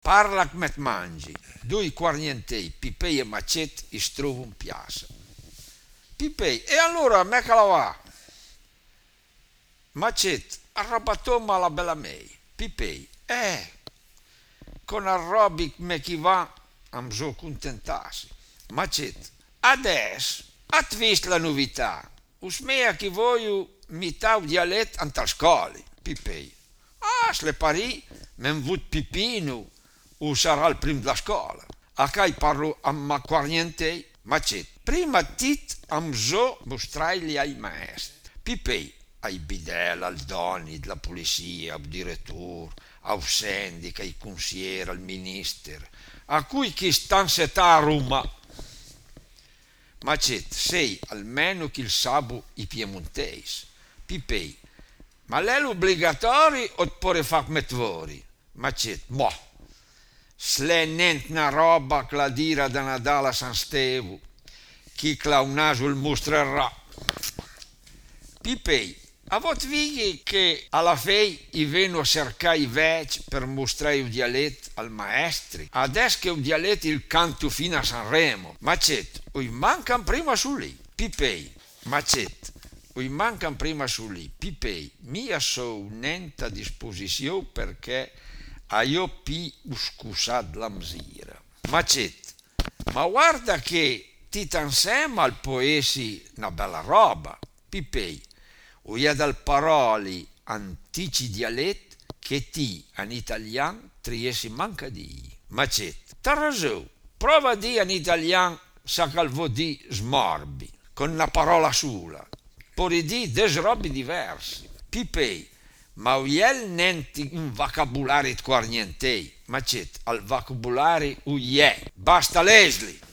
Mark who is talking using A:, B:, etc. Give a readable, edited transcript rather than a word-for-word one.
A: Parla come mangi, due quarnientei, Pipei e Macet, istruvo in piazza. Pipei, e allora me che la va? Macet, arrabattomma la bella mei. Pipei, con arrobi me chi va, am so contentarsi. Macet, adesso, at vist la novità, usmea chi voglio mità dialetto antal scoli. Pipei, se pari, men vut pipino, o sarà il primo della scuola. A cui parlo a ma quarnientei, Macet, prima tit am so mostrargli ai maestri. Pipei, ai bidel, al doni, della polizia, al direttore, al sindaco, ai consiglieri, al ministro, a cui chi stan setà a Roma. Macet, sei almeno che il sabo i piemontesi. Pipei, ma l'è l'obbligatorio o pure fa come tvori? Macet, boh, s'è niente una roba che la dira da Nadal a San Stevo, chi cla un naso il mostrerà. Pipei, a vot vigli che alla fei i veno a cercare i veci per mostrare il dialetto al maestri, adesso che il dialetto il canto fino a Sanremo. Macet, oi mancan prima su lì. Pipei, Macet, oi mancan prima su lì. Pipei, mia so nenta a disposizione perché a io pi uscusat la msira. Macet, ma guarda che ti tansema al poesi una bella roba. Pipei, o hi ha dal paroli antici dialetti che ti in italiano triessi manca di. Macet, t'ha ragione, prova di in italiano sa che vuol di smorbi, con una parola sola, poi di des robi diversi. Pipei, ma uiel nenti un vocabolario quarnientei. Macet, al vocabolario uie, basta lesli.